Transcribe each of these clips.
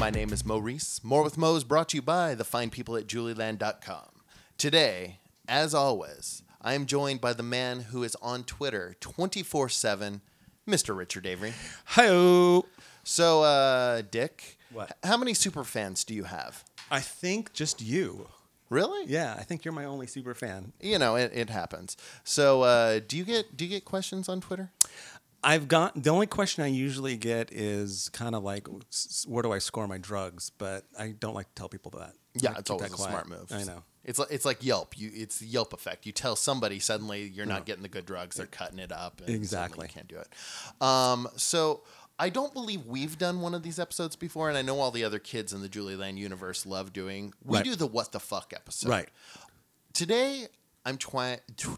My name is Maurice. More with Mo is brought to you by the fine people at julieland.com. Today, as always, I am joined by the man who is on Twitter 24/7, Mr. Richard Avery. Hi-oh. So, Dick, What? How many super fans do you have? I think just you. Really? Yeah, I think you're my only super fan. You know, it happens. So, do you get questions on Twitter? The only question I usually get is kind of like, where do I score my drugs? But I don't like to tell people that. Yeah, it's always a smart move. I know. It's like Yelp. It's the Yelp effect. You tell somebody, suddenly you're not getting the good drugs. They're cutting it up. And Exactly. You can't do it. So I don't believe we've done one of these episodes before, and I know all the other kids in the Julie Land universe love doing. We Right. do the What the Fuck episode. Right. Today, I'm trying.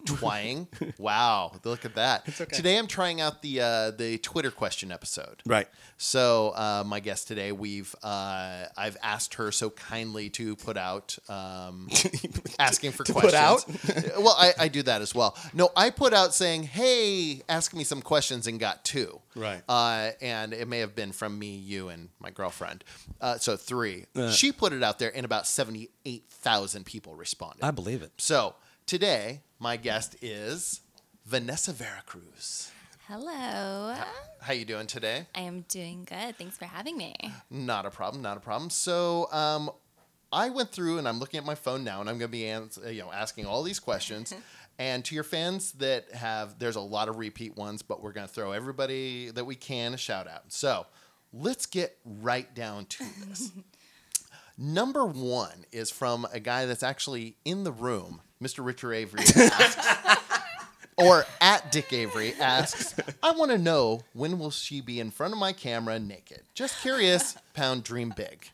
Wow, look at that. It's okay. Today, I'm trying out the Twitter question episode. Right. So my guest today, I've asked her so kindly to put out asking for questions. put out? Well, I do that as well. No, I put out saying, "Hey, ask me some questions," and got 2. Right. And it may have been from me, you, and my girlfriend. So 3. Uh. She put it out there, and about 78,000 people responded. I believe it. So today, my guest is Vanessa Veracruz. Hello. How you doing today? I am doing good. Thanks for having me. Not a problem. So I went through, and I'm looking at my phone now, and I'm going to be asking all these questions. And to your fans that there's a lot of repeat ones, but we're going to throw everybody that we can a shout out. So let's get right down to this. Number 1 is from a guy that's actually in the room. Mr. Richard Avery asks, or at Dick Avery asks, I want to know, when will she be in front of my camera naked? Just curious, dream big.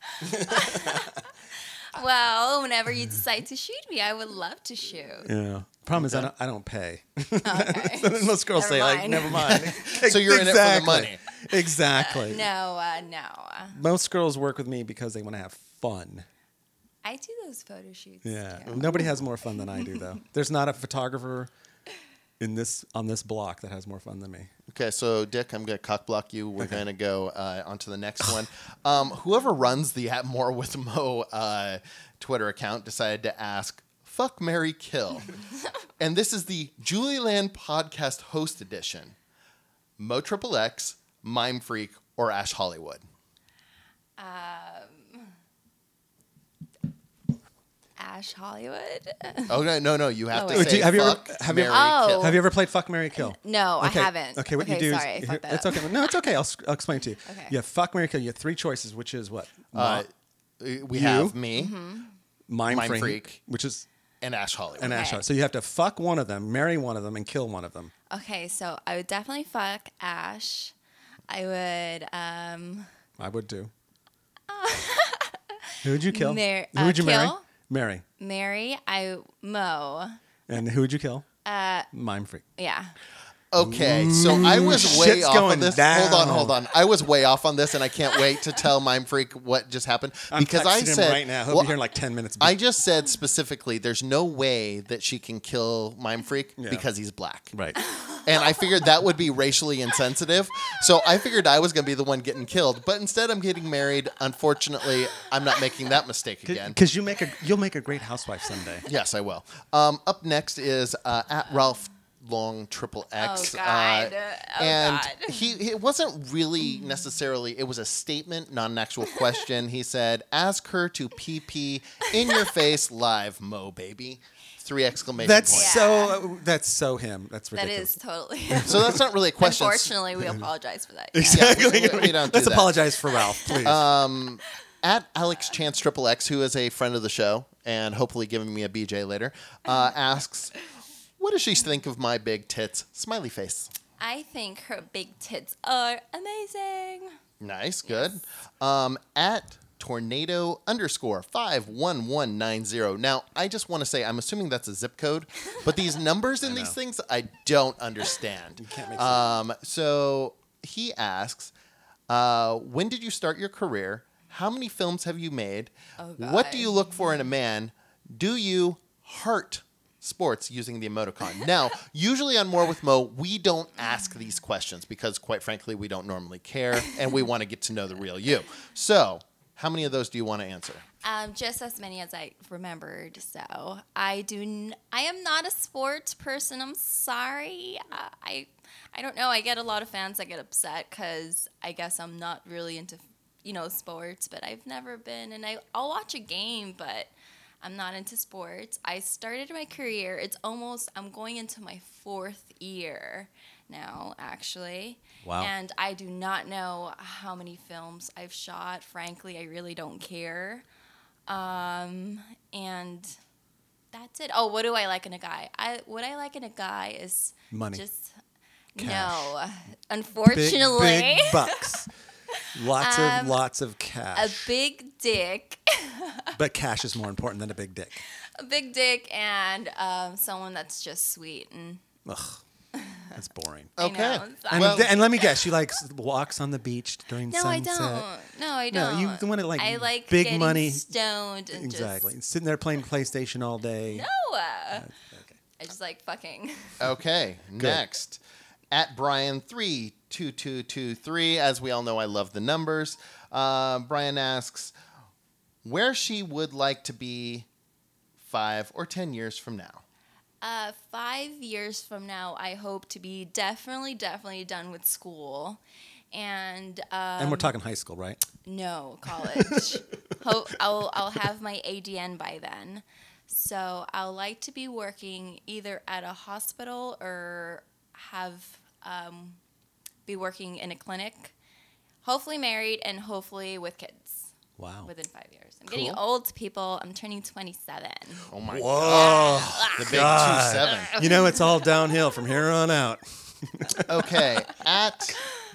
Well, whenever you decide to shoot me, I would love to shoot. Yeah. Problem is, I don't pay. Okay. So then most girls Never say, like, mind. never mind. So you're in it for the money. Exactly. No. Most girls work with me because they want to have fun. I do those photo shoots. Yeah. too. Nobody has more fun than I do, though. There's not a photographer on this block that has more fun than me. Okay, so Dick, I'm going to cock block you. We're going to go on to the next one. Whoever runs the @More with Mo Twitter account decided to ask, fuck, marry, kill. And this is the Julie Land Podcast Host Edition. Mo XXX, Mime Freak, or Ash Hollywood? Ash Hollywood? Okay, no. You have to wait. say Have you ever- fuck, have you marry, ever- kill. Have you ever played Fuck, Marry, Kill? No, Okay. I haven't. Okay, what you do sorry, I is... fucked that It's up. okay. No, it's okay. I'll explain it to you. Okay. You have Fuck, Marry, Kill. You have 3 choices, which is what? We have me Mime Mime Freak, Freak. which is and Ash Hollywood. an Okay. Ash Hollywood. So you have to fuck one of them, marry one of them, and kill one of them. Okay, so I would definitely fuck Ash. I would I would do. Who would you kill? Who would you marry? kill? Marry. marry Mo. And who would you kill? Mime Freak. Yeah. Okay, so I was way shit's off on going this. down. Hold on. I was way off on this, and I can't wait to tell Mime Freak what just happened. I'm because texting I him said right now. He'll well, be here in like 10 minutes. I just said specifically, there's no way that she can kill Mime Freak because he's black. Right. And I figured that would be racially insensitive. So I figured I was going to be the one getting killed. But instead, I'm getting married. Unfortunately, I'm not making that mistake again. Because you'll make a great housewife someday. Yes, I will. Up next is at Ralph Long XXX. Oh, God. And God. he wasn't really necessarily, it was a statement, not an actual question. He said, ask her to pee in your face live, Mo baby. 3 exclamation That's points. so him. That's That ridiculous. is totally. So that's not really a question. Unfortunately, we apologize for that. Exactly. we don't do Let's that. apologize for Ralph, please. At Alex Chance XXX, who is a friend of the show and hopefully giving me a BJ later, asks, what does she think of my big tits? Smiley face. I think her big tits are amazing. Nice, good. At tornado_51190. Now, I just want to say, I'm assuming that's a zip code, but these numbers in these things, I don't understand. You can't make sense. So he asks, when did you start your career? How many films have you made? Oh, God. What do you look for in a man? Do you heart sports using the emoticon? Now, usually on More with Mo, we don't ask these questions because, quite frankly, we don't normally care and we want to get to know the real you. So, How many of those do you want to answer? Just as many as I remembered. So I am not a sports person. I'm sorry. I don't know. I get a lot of fans that get upset because I guess I'm not really into sports. But I've never been, and I'll watch a game, but I'm not into sports. I started my career. I'm going into my 4th year now, actually. Wow. And I do not know how many films I've shot. Frankly, I really don't care. And that's it. Oh, what do I like in a guy? What I like in a guy is Money. Just Cash. no. Unfortunately, big bucks. Lots of a cash. big dick. But cash is more important than a big dick. A big dick and someone that's just sweet and Ugh, that's boring. Okay. I know, And, sorry. and let me guess, you like walks on the beach during No, I sunset. don't. No, I No, don't. you want to like I like big getting money. stoned and Exactly. Sitting there playing PlayStation all day. just Okay. I just like fucking. Okay, next. At Brian32223, as we all know, I love the numbers. Brian asks, where she would like to be 5 or 10 years from now. 5 years from now, I hope to be definitely done with school, and And we're talking high school, right? no college. I'll have my ADN by then, so I'll like to be working either at a hospital or be working in a clinic. Hopefully married and hopefully with kids. Wow. Within 5 years. I'm getting old, people. I'm turning 27. Oh my Whoa. God. The big God. 2-7. You know, it's all downhill from here on out. Okay, at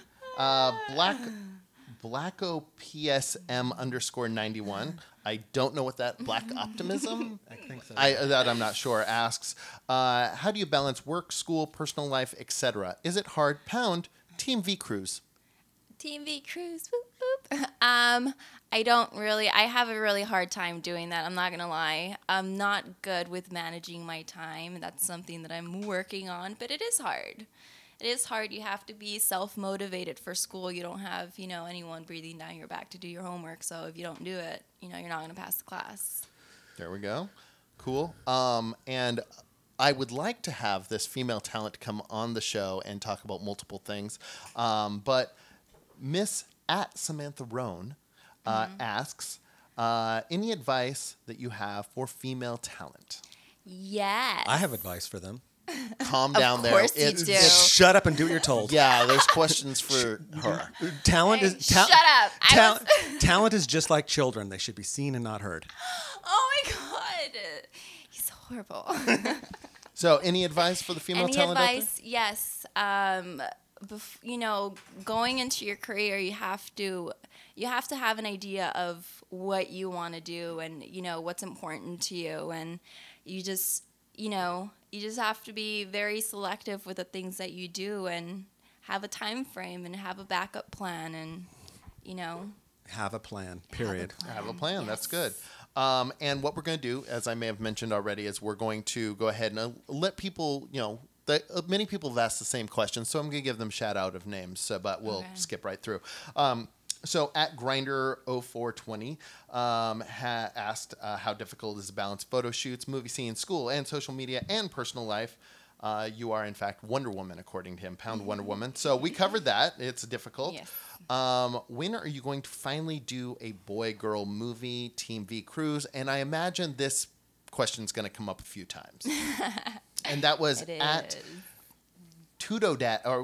BlackoPSM_91. I don't know what that Black Optimism. I think so. That I'm not sure. Asks, how do you balance work, school, personal life, etc.? Is it hard? Pound Team V Cruise. Team V Cruise. Whoop, whoop. I don't really. I have a really hard time doing that. I'm not gonna lie. I'm not good with managing my time. That's something that I'm working on, but it is hard. It is hard. You have to be self-motivated for school. You don't have, anyone breathing down your back to do your homework. So if you don't do it, you're not going to pass the class. There we go. Cool. And I would like to have this female talent come on the show and talk about multiple things. But Miss at Samantha Roan asks, any advice that you have for female talent? Yes. I have advice for them. Calm down there. Of course you do. Shut up and do what you're told. Yeah, there's questions for her. Talent Hey, is shut up. Talent is just like children; they should be seen and not heard. Oh my God. He's horrible. So, any advice for the female Any talent advice? Yes. Going into your career, you have to have an idea of what you want to do and what's important to you, and you just have to be very selective with the things that you do and have a time frame and have a backup plan and Have a plan. Period. Have a plan. Yes. That's good. And what we're going to do, as I may have mentioned already, is we're going to go ahead and let people, many people have asked the same question, so I'm going to give them shout out of names, but we'll skip right through. So at Grinder0420 asked how difficult it is to balance photo shoots, movie scenes, school, and social media and personal life. You are, in fact, Wonder Woman, according to him. Pound Wonder Woman. So we covered that. It's difficult. Yes. When are you going to finally do a boy-girl movie, Team V Cruise? And I imagine this question's going to come up a few times. And that was It at is. Tudo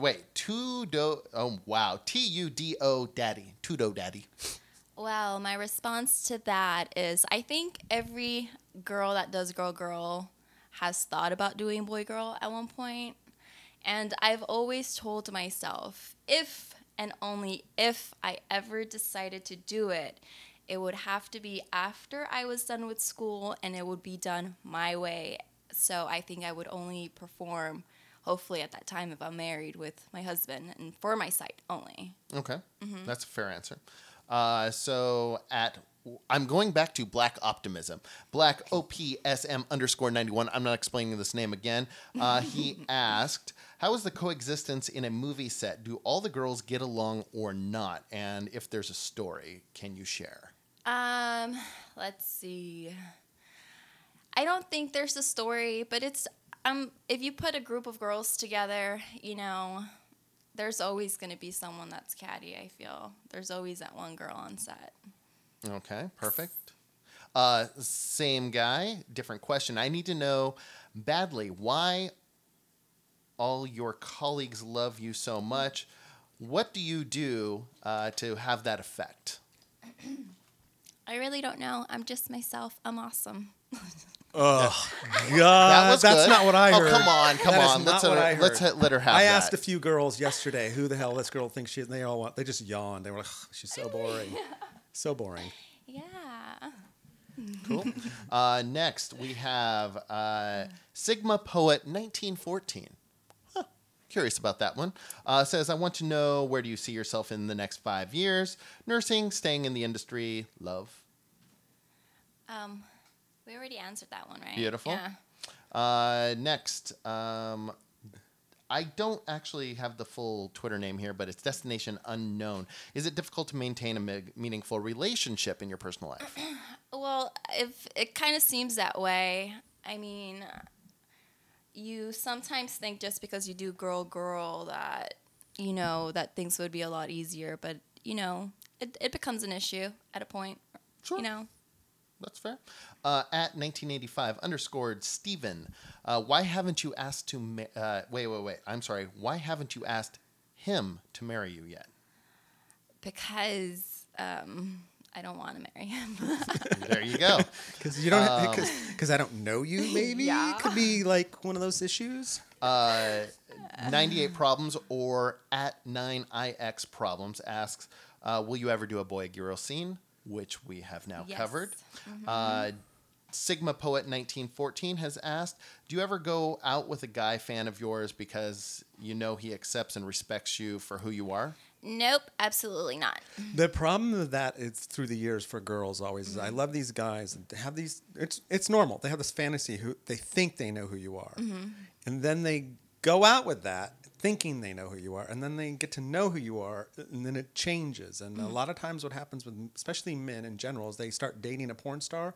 Daddy. Tudo Daddy. Well, my response to that is I think every girl that does girl has thought about doing boy girl at one point. And I've always told myself, if and only if I ever decided to do it, it would have to be after I was done with school and it would be done my way. So I think I would only perform, hopefully at that time, if I'm married with my husband and for my site only. Okay. That's a fair answer. So I'm going back to Black Optimism. Black OPSM_91. I'm not explaining this name again. He asked, how is the coexistence in a movie set? Do all the girls get along or not? And if there's a story, can you share? Let's see. I don't think there's a story, but it's if you put a group of girls together, there's always going to be someone that's catty, I feel. There's always that one girl on set. Okay, perfect. Same guy, different question. I need to know badly why all your colleagues love you so much. What do you do to have that effect? I really don't know. I'm just myself. I'm awesome. Oh, That God. was That's good. not what I heard. Oh, come on. That is not what I Let's heard. let her have I that. asked a few girls yesterday who the hell this girl thinks she is, and they just yawned. They were like, she's so boring. So boring. Yeah. Cool. Next, we have Sigma Poet 1914. Huh. Curious about that one. Says, I want to know, where do you see yourself in the next 5 years? Nursing, staying in the industry, love. We already answered that one, right? Beautiful. Yeah. Next, I don't actually have the full Twitter name here, but it's Destination Unknown. Is it difficult to maintain a meaningful relationship in your personal life? Well, if it kind of seems that way. I mean, you sometimes think just because you do girl that, that things would be a lot easier. But, it becomes an issue at a point. Sure. That's fair. At 1985 _ Steven, why haven't you asked to wait. I'm sorry. Why haven't you asked him to marry you yet? Because I don't want to marry him. There you go. Because you don't, because I don't know you. Maybe Yeah. could be like one of those issues. 98 Problems or at 9ix Problems asks, will you ever do a boy girl scene? Which we have now Yes. covered. Sigma Poet 1914 has asked, do you ever go out with a guy fan of yours because he accepts and respects you for who you are? Nope, absolutely not. The problem with that is through the years for girls always is I love these guys and have these. It's normal. They have this fantasy who they think they know who you are, and then they go out with that thinking they know who you are, and then they get to know who you are, and then it changes. And a lot of times, what happens with especially men in general is they start dating a porn star,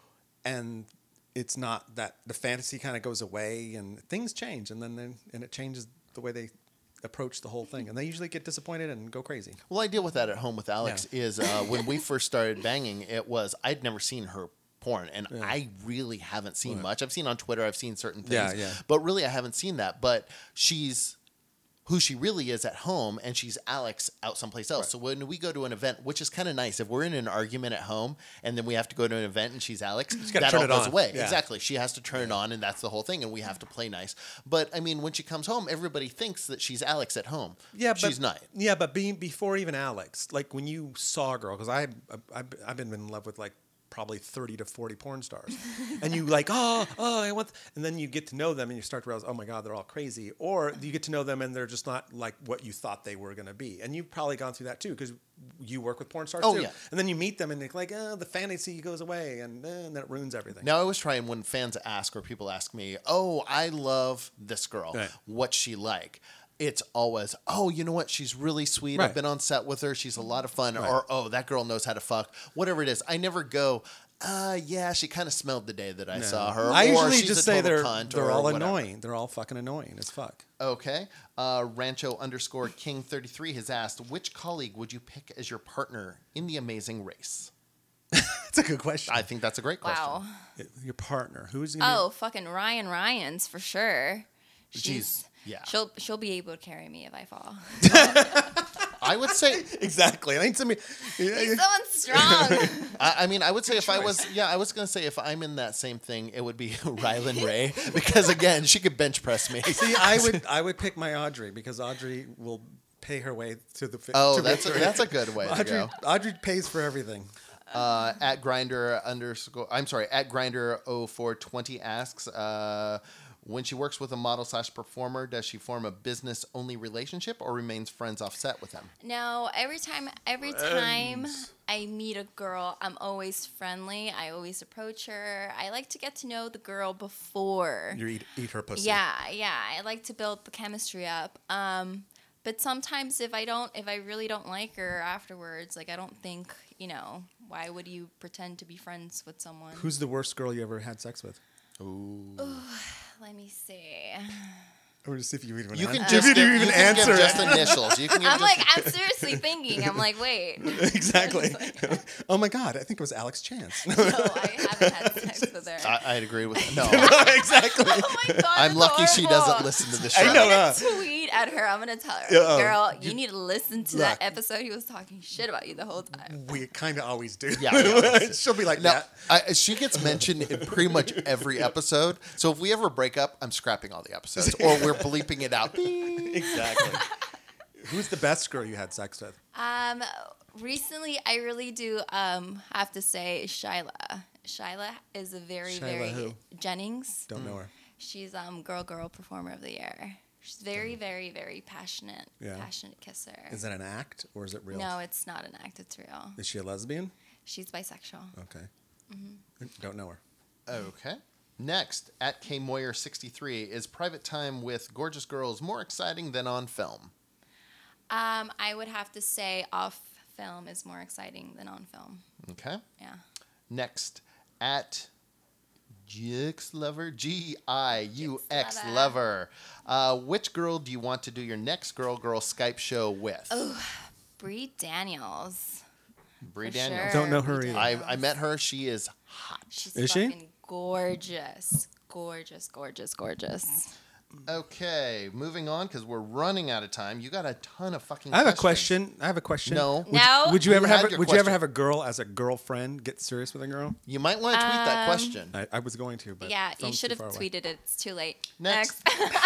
and it's not that the fantasy kind of goes away, and things change, and then it changes the way they approach the whole thing, and they usually get disappointed and go crazy. Well, I deal with that at home with Alex. Is when we first started banging, I'd never seen her porn, and I really haven't seen much. I've seen on Twitter, I've seen certain things, but really I haven't seen that. But she's who she really is at home, and she's Alex out someplace else. Right. So when we go to an event, which is kind of nice, if we're in an argument at home and then we have to go to an event and she's Alex, that all goes away. Yeah. Exactly. She has to turn it on, and that's the whole thing, and we have to play nice. But, I mean, when she comes home, everybody thinks that she's Alex at home. Yeah, she's not. Yeah, but before even Alex, like when you saw a girl, because I've been in love with, like, probably 30 to 40 porn stars. And you like, I want... And then you get to know them and you start to realize, oh my God, they're all crazy. Or you get to know them and they're just not like what you thought they were going to be. And you've probably gone through that too, because you work with porn stars too. Yeah. And then you meet them and they're like, the fantasy goes away, and then it ruins everything. Now, I always try, and when fans ask or people ask me, oh, I love this girl. Right. What's she like? It's always, oh, you know what? She's really sweet. Right. I've been on set with her. She's a lot of fun. Right. Or, oh, that girl knows how to fuck. Whatever it is. I never go, yeah, she kind of smelled the day that I saw her. I usually she's just say they're all whatever. Annoying. They're all fucking annoying as fuck. Okay. Rancho _ King 33 has asked, which colleague would you pick as your partner in The Amazing Race? That's a good question. I think that's a great question. Wow. Your partner. Who's going to be? Fucking Ryan's for sure. Yeah. She'll be able to carry me if I fall. I would say exactly. I think somebody. He's someone strong. I mean, I would say I was going to say if I'm in that same thing, it would be Rylan Ray, because again, she could bench press me. See, I would pick my Audrey, because Audrey will pay her way to the. That's a good way to go. Audrey pays for everything. At Grinder at Grinder 0420 asks, when she works with a model / performer, does she form a business only relationship or remains friends offset with them? No, every time I meet a girl, I'm always friendly. I always approach her. I like to get to know the girl before you eat her pussy. Yeah. I like to build the chemistry up. But sometimes if I really don't like her afterwards, like I don't think why would you pretend to be friends with someone? Who's the worst girl you ever had sex with? Ooh. Let me see. I want to see if you even You can if just you give, even you can give answer it. just initials. You can give I'm just, like, I'm seriously thinking. I'm like, wait. Exactly. Oh my God, I think it was Alex Chance. No, I haven't had sex with her. I'd agree with no. Exactly. Oh my God, I'm that's lucky she horrible. doesn't listen to the show. I know. I'm gonna tweet at her. I'm gonna tell her, Yeah, girl, you need to listen to that look. episode. He was talking shit about you the whole time. We kind of always do. Yeah, we always do. She'll be like, No, yeah. she gets mentioned in pretty much every episode. So if we ever break up, I'm scrapping all the episodes, or we're bleeping it out. Exactly. Who's the best girl you had sex with? Recently, I really do have to say Shyla. Shyla is a very, Shyla very who? Jennings. Don't know her. She's girl performer of the year. She's very, very, very passionate. Yeah. Passionate kisser. Is that an act or is it real? No, it's not an act. It's real. Is she a lesbian? She's bisexual. Okay. Don't know her. Okay. Next, at KMoyer63, is private time with gorgeous girls more exciting than on film? I would have to say off film is more exciting than on film. Okay. Yeah. Next, at Gix Lover, Giux Lover. Lover. Which girl do you want to do your next girl Skype show with? Brie Daniels. Brie For Daniels. sure. Don't know her Brie either. I met her. She is hot. She's Is she? fucking gorgeous. Gorgeous, gorgeous, gorgeous. Okay, moving on because we're running out of time. You got a ton of fucking. I have questions. a question. No. No. Would you ever You had have? your Would you ever question. have a girl as a girlfriend get serious with a girl? You might want to tweet that question. I was going to, but Yeah, you phone's should too have far away. tweeted it. It's too late. Next.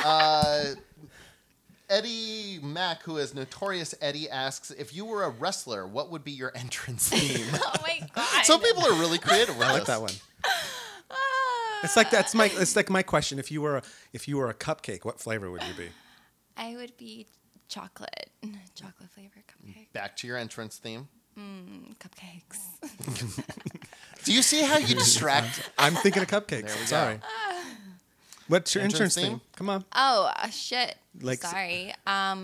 Eddie Mack, who is Notorious Eddie, asks, if you were a wrestler, what would be your entrance theme? Oh my god. Some people are really creative with I like this. that one. It's like my question. If you were a cupcake, what flavor would you be? I would be chocolate flavored cupcake. Back to your entrance theme. Cupcakes. Do you see how you distract? I'm thinking of cupcakes. There we go. Sorry. What's your Entrance entrance theme? theme? Come on. Oh shit. Like- Sorry.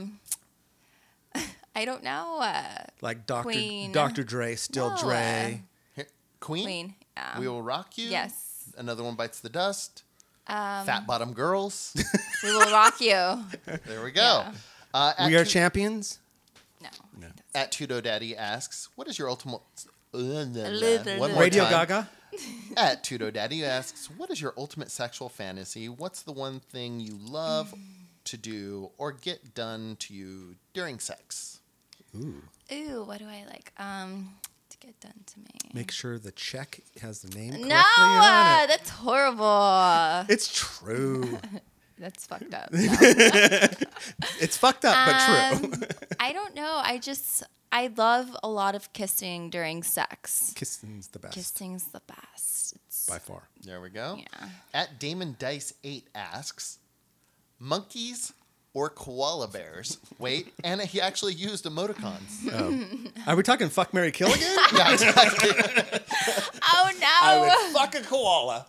I don't know. Like Dr. Queen. Dr. Dre, Still No, Dre. Here, Queen? Queen. Yeah. We Will Rock You? Yes. Another One Bites the Dust. Fat Bottom Girls. We will rock you. There we go. Yeah. At We Are Tu- Champions. No. At Tudo Daddy asks, what is your ultimate... One more Radio time. Gaga. At Tudo Daddy asks, what is your ultimate sexual fantasy? What's the one thing you love to do or get done to you during sex? Ooh, what do I like? To get done to me. Make sure the check has the name correctly No, on it. that's horrible. It's true. That's fucked up. It's fucked up, but true. I don't know. I love a lot of kissing during sex. Kissing's the best. Kissing's the best. It's, By far. There we go. Yeah. At Damon Dice 8 asks, monkeys or koala bears? Wait, and he actually used emoticons. Are we talking fuck, Mary kill again? Yeah, exactly. Oh no! I would fuck a koala.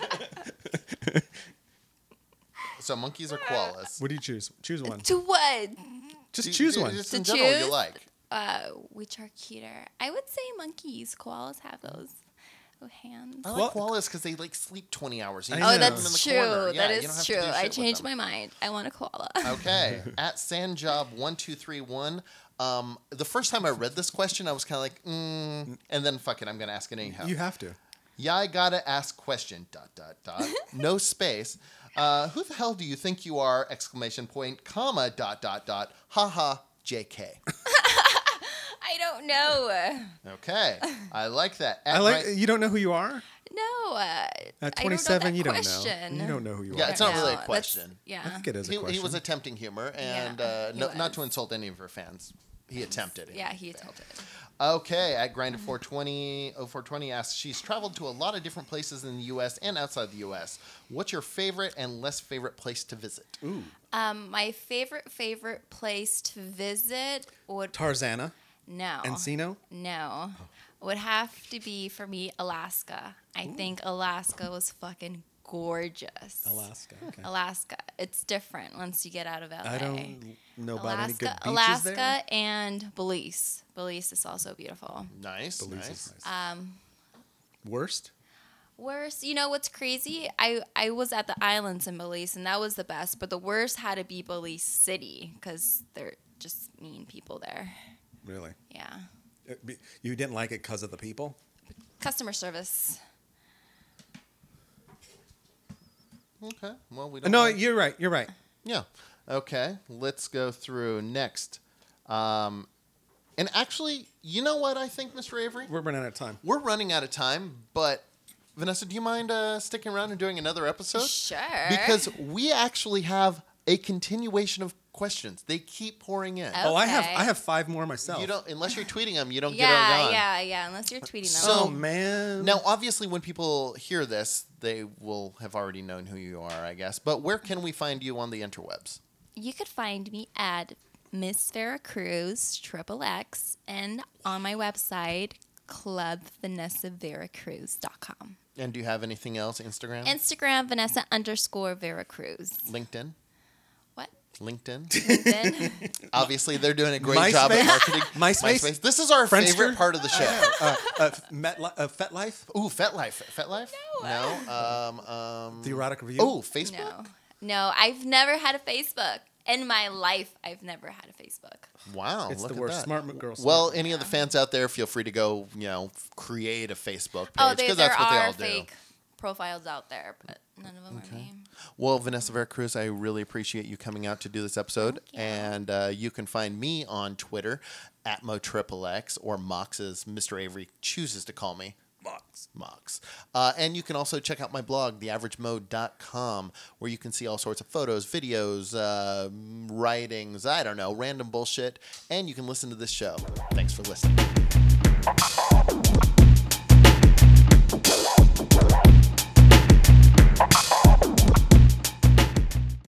So monkeys or koalas? What do you choose? Choose one. To what? Just choose one. Just To in general, you choose? like. Which are cuter? I would say monkeys. Koalas have those hands. I Well- like koalas because they like sleep 20 hours. You I know, know. Oh, you leave them that's in the corner. true. Yeah, That you don't is have to true. do I shit with changed them. my mind. I want a koala. Okay. At Sandjob1231, the first time I read this question, I was kind of like, and then fuck it, I'm going to ask it anyhow. You have to. Yeah, I gotta ask question, ... no space. Who the hell do you think you are, ! Comma, ... haha, JK. I don't know. Okay. I like that. I like. You don't know who you are? No. At I 27, you don't know. don't that know. question. You don't know who you Yeah, are. it's not really a That's- question. Yeah. I think it is a He question. was attempting humor, and Yeah, he not to was. insult any of her fans. He attempted it. Yeah, he tilted. Okay, at Grinded420 asks, she's traveled to a lot of different places in the U.S. and outside the U.S. What's your favorite and less favorite place to visit? Ooh. My favorite place to visit would Tarzana. no Encino. no would have to be for me Alaska. I think Alaska was fucking gorgeous. Alaska. Okay. Alaska. It's different once you get out of LA. I don't know about any good beaches Alaska there. and Belize. Belize is also beautiful. Nice. Belize Nice. is nice. Worst? Worst, you know what's crazy? I was at the islands in Belize, and that was the best. But the worst had to be Belize City, because they're just mean people there. Really? Yeah. You didn't like it because of the people? Customer service. Okay. Well, we don't. No, like- you're right. You're right. Yeah. Okay. Let's go through next. And actually, you know what I think, Mr. Avery? We're running out of time. We're running out of time, but Vanessa, do you mind sticking around and doing another episode? Sure. Because we actually have a continuation of questions. They keep pouring in. Oh. Oh, I Okay. have 5 more myself. You don't, unless you're tweeting them, you don't yeah, get it on. yeah. Unless you're tweeting them. So- Oh man. Now, obviously, when people hear this, they will have already known who you are, I guess. But where can we find you on the interwebs? You could find me at Miss Vera Cruz XXX and on my website clubvanessaveracruz.com. And do you have anything else? Instagram? Instagram Vanessa_Vera Cruz. LinkedIn? What? LinkedIn? LinkedIn? Obviously, they're doing a great job at MySpace? marketing. MySpace? This is our Friendster? favorite part of the show. FetLife? Ooh, FetLife. FetLife? No. The Erotic Review? Oh, Facebook? No, I've never had a Facebook. In my life, I've never had a Facebook. Wow, It's look the at worst. that. Smart girl. Well, smart. any of the fans out there, feel free to go, create a Facebook page. Oh, 'cause there that's what they are all do. fake profiles out there, but none of them are me. Well, Vanessa Veracruz, I really appreciate you coming out to do this episode. And you can find me on Twitter at MoXXX, or Mox, as Mr. Avery chooses to call me. Mox. And you can also check out my blog, theaveragemo.com, where you can see all sorts of photos, videos, writings, I don't know, random bullshit. And you can listen to this show. Thanks for listening.